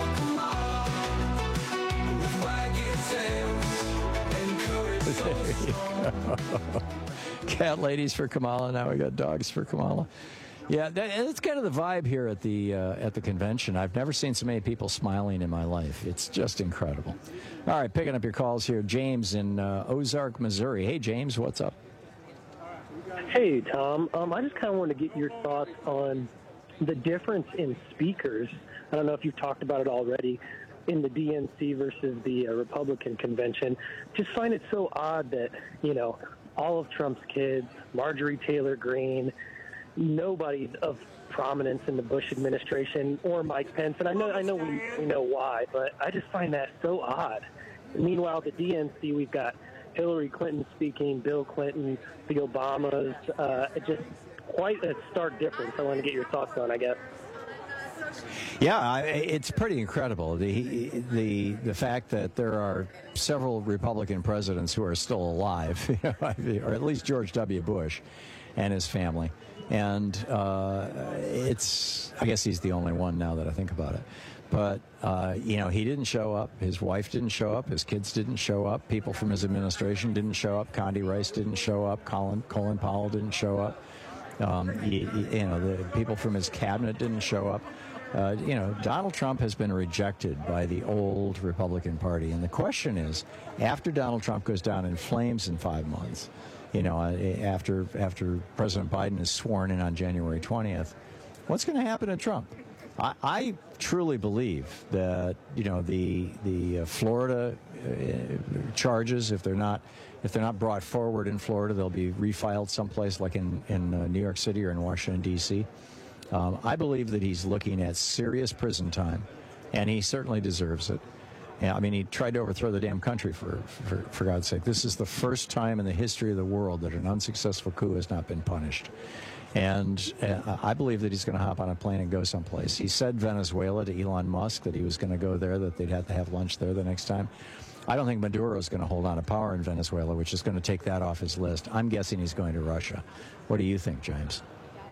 Cat ladies for Kamala. Now we got dogs for Kamala. Yeah, that's kind of the vibe here at the convention. I've never seen so many people smiling in my life. It's just incredible. All right, picking up your calls here. James in Ozark, Missouri. Hey, James, what's up? Hey, Tom. I just kind of wanted to get your thoughts on the difference in speakers. I don't know if you've talked about it already in the DNC versus the Republican convention. Just find it so odd that, you know, all of Trump's kids, Marjorie Taylor Greene, nobody of prominence in the Bush administration or Mike Pence, and I know we know why, but I just find that so odd. Meanwhile, the DNC, we've got Hillary Clinton speaking, Bill Clinton, the Obamas, just quite a stark difference. I want to get your thoughts on, I guess. Yeah, it's pretty incredible. The fact that there are several Republican presidents who are still alive, or at least George W. Bush and his family. And I guess he's the only one now that I think about it. But, he didn't show up. His wife didn't show up. His kids didn't show up. People from his administration didn't show up. Condi Rice didn't show up. Colin Powell didn't show up. The people from his cabinet didn't show up. Donald Trump has been rejected by the old Republican Party. And the question is, after Donald Trump goes down in flames in 5 months, after President Biden is sworn in on January 20th, what's going to happen to Trump? I truly believe that, the Florida charges. If they're not brought forward in Florida, they'll be refiled someplace like in New York City or in Washington, D.C. I believe that he's looking at serious prison time, and he certainly deserves it. Yeah, I mean, he tried to overthrow the damn country, for God's sake. This is the first time in the history of the world that an unsuccessful coup has not been punished. And I believe that he's going to hop on a plane and go someplace. He said Venezuela to Elon Musk, that he was going to go there, that they'd have to have lunch there the next time. I don't think Maduro is going to hold on to power in Venezuela, which is going to take that off his list. I'm guessing he's going to Russia. What do you think, James?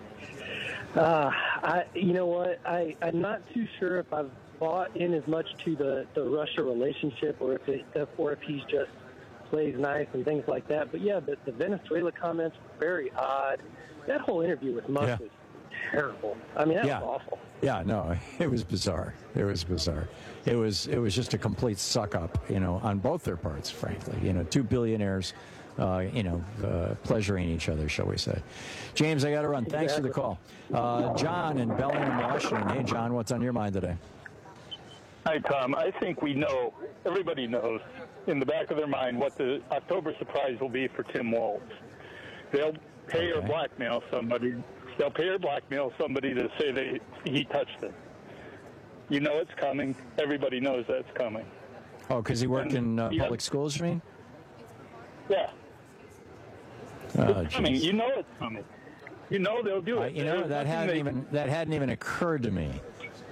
You know what? I'm not too sure if I've bought in as much to the Russia relationship, or if he's just plays nice and things like that. But yeah, the Venezuela comments were very odd. That whole interview with Musk was terrible. I mean, that was awful. Yeah, no, it was bizarre. It was bizarre. It was just a complete suck up, on both their parts, frankly. Two billionaires, pleasuring each other, shall we say. James, I got to run. Thanks for the call. John in Bellingham, Washington. Hey, John, what's on your mind today? Hi, Tom. I think everybody knows in the back of their mind what the October surprise will be for Tim Walz. They'll pay or blackmail somebody. They'll pay or blackmail somebody to say he touched them. You know it's coming. Everybody knows that's coming. Oh, because he worked in public schools, you mean? Yeah. It's coming. You know it's coming. You know they'll do it. That hadn't even occurred to me.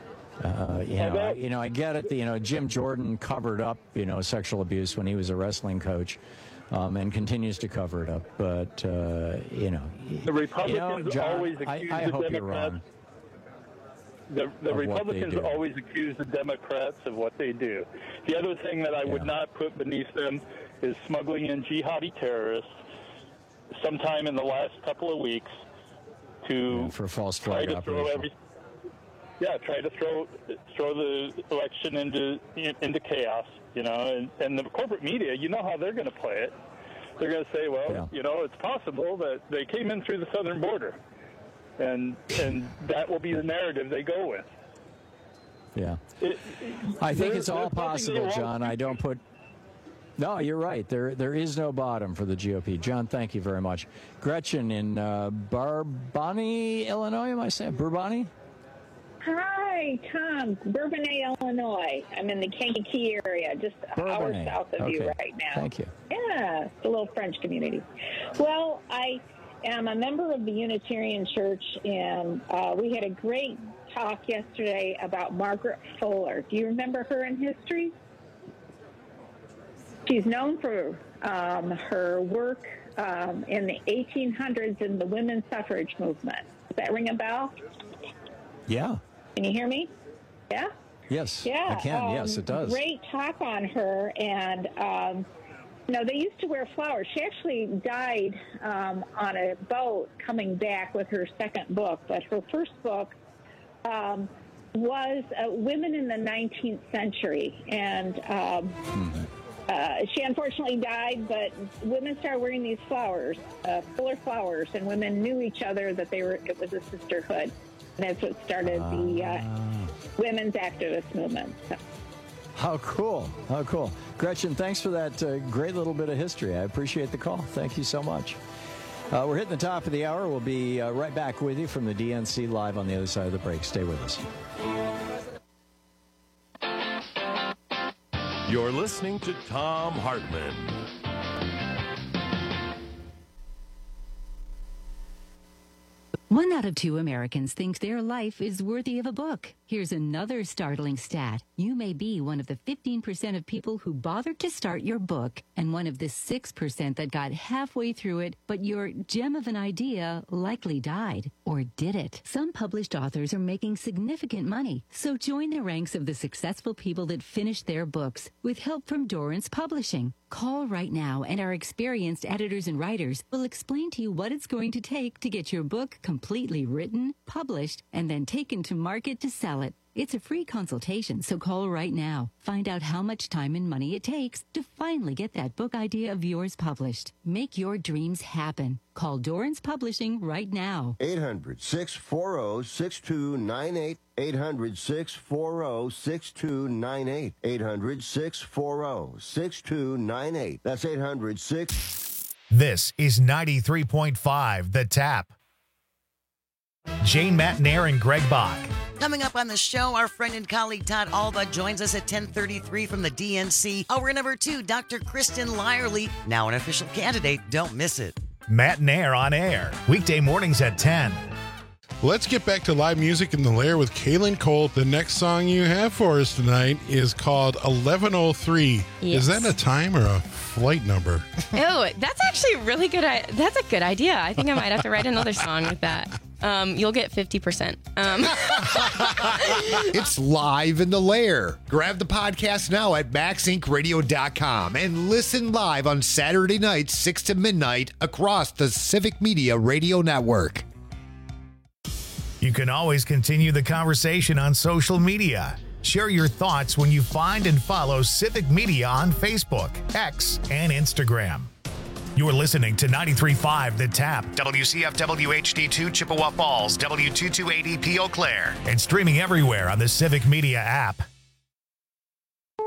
I get it. Jim Jordan covered up, sexual abuse when he was a wrestling coach, and continues to cover it up. But the Republicans John, always accuse I the hope Democrats. You're wrong. The Republicans always accuse the Democrats of what they do. The other thing that I would not put beneath them is smuggling in jihadi terrorists sometime in the last couple of weeks for false flag operation. Try to throw the election into chaos, and the corporate media, you know how they're going to play it. They're going to say, well, it's possible that they came in through the southern border, and that will be the narrative they go with. Yeah. I think it's all possible, John. I don't put... No, you're right. There is no bottom for the GOP. John, thank you very much. Gretchen in Bourbonnais, Illinois, am I saying? Bourbonnais? Hi, Tom. Bourbonnais, Illinois. I'm in the Kankakee area, just an hour south of you right now. Thank you. Yeah, it's a little French community. Well, I am a member of the Unitarian Church, and we had a great talk yesterday about Margaret Fuller. Do you remember her in history? She's known for her work in the 1800s in the women's suffrage movement. Does that ring a bell? Yeah. Can you hear me? Yeah? Yes, yeah, I can. Yes, it does. Great talk on her. And, they used to wear flowers. She actually died on a boat coming back with her second book. But her first book was Women in the 19th Century. And she unfortunately died, but women started wearing these flowers, fuller flowers, and women knew each other that it was a sisterhood. And that's what started the women's activist movement. So. How cool. How cool. Gretchen, thanks for that great little bit of history. I appreciate the call. Thank you so much. We're hitting the top of the hour. We'll be right back with you from the DNC live on the other side of the break. Stay with us. You're listening to Thom Hartmann. One out of two Americans think their life is worthy of a book. Here's another startling stat. You may be one of the 15% of people who bothered to start your book, and one of the 6% that got halfway through it, but your gem of an idea likely died. Or did it? Some published authors are making significant money, so join the ranks of the successful people that finished their books with help from Dorrance Publishing. Call right now, and our experienced editors and writers will explain to you what it's going to take to get your book completely written, published, and then taken to market to sell it. It's a free consultation, so call right now. Find out how much time and money it takes to finally get that book idea of yours published. Make your dreams happen. Call Dorrance Publishing right now. 800-640-6298. 800-640-6298. 800-640-6298. That's 800-6... This is 93.5 The Tap. Jane Matnair and Greg Bach. Coming up on the show, our friend and colleague Todd Alba joins us at 10:33 from the DNC. Hour number 2, Dr. Kristen Lyerly, now an official candidate. Don't miss it. Matnair on air, weekday mornings at 10. Let's get back to live music in the Lair with Kaylin Cole. The next song you have for us tonight is called 1103. Yes. Is that a time or a flight number? Oh, that's actually really good. That's a good idea. I think I might have to write another song with that. You'll get 50%. It's live in the Lair. Grab the podcast now at MaxIncRadio.com and listen live on Saturday nights, 6 to midnight, across the Civic Media Radio Network. You can always continue the conversation on social media. Share your thoughts when you find and follow Civic Media on Facebook, X, and Instagram. You're listening to 93.5 The Tap, WCFW HD2 Chippewa Falls, W228EP Eau Claire, and streaming everywhere on the Civic Media app.